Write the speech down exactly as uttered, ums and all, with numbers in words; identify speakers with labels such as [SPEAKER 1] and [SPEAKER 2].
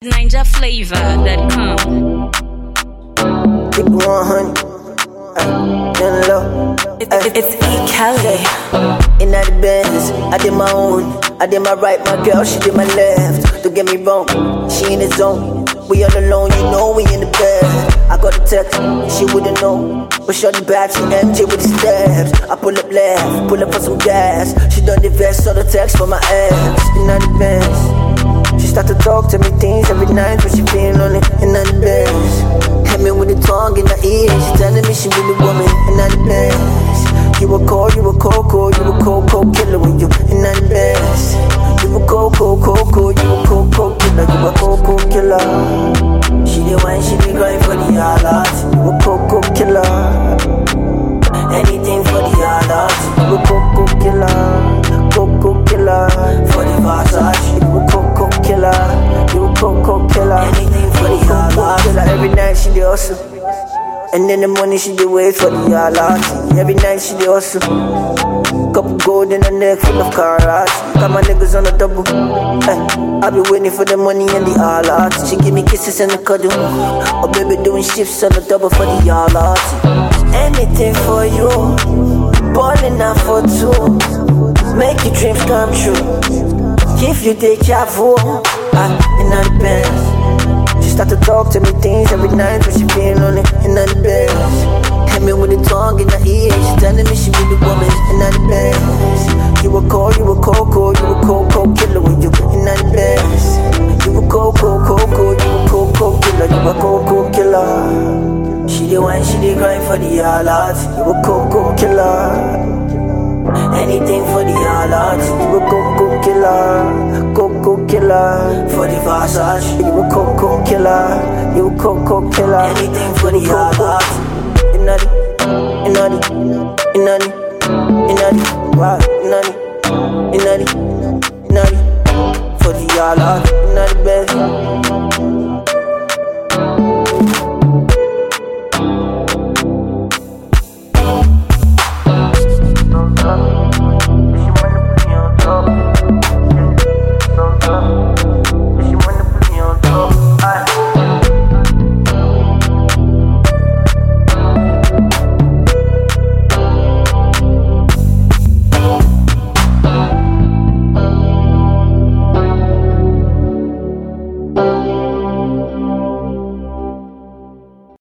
[SPEAKER 1] Ninja Flavor dot com.
[SPEAKER 2] Keep it one hundred. Then low.
[SPEAKER 1] It, it, it's E. Kelly.
[SPEAKER 2] In the Benz, I did my own. I did my right, my girl, she did my left. Don't get me wrong, she in the zone. We all alone, you know we in the bed. I got a text, she wouldn't know. But shorty back, she M J with the steps. I pull up left, pull up for some gas. She done the vest, saw the text for my ex. In the Benz, she start to talk to me things every night when she feeling on it. In the Benz, hit me with the tongue in the ear. She telling me she really want me. In the Benz, you a cold, you a cold, cold, you a cold, cold killer when you in the Benz. You a cold, cold, cold, cold, you a cold, cold killer, you a cold, cold killer. She the wine, she the grind for the alert. You a cold, cold killer. Anything for the alert. You a cold, cold killer, cold, cold killer. For the Versace, you a cold, cold killer. You a cold, cold killer. Anything for the alert. Every night she the hustle. And in the morning she do wait for the alert. Every night she do hustle. Couple gold in her neck full of carrots. Got my niggas on the double. Hey, I be waiting for the money and the alert. She give me kisses and a cuddle. Oh baby doing shifts on the double for the alert. Anything for you. Balling out for two. Make your dreams come true. If you take your vu, I in the Benz. She start to talk to me things every night when she feeling on it. In the Benz, hit me with the tongue in the ear. She telling me she be the woman. In the Benz, you a cold, you a cold, cold, you a cold, cold killer when you in the Benz. You a cold, cold, cold, cold, you a cold, cold killer, you a cold, cold killer. She the wine, she the grind for the alert. You a cold, cold killer. Anything for the alert. You a cold, cold killer, cold, cold killer. For the Versace, you a cold, cold killer. You a cold, cold killer. Anything for the alert. Inadi, inadi, inadi, inadi, wow, inadi, inadi, inadi. For the alert.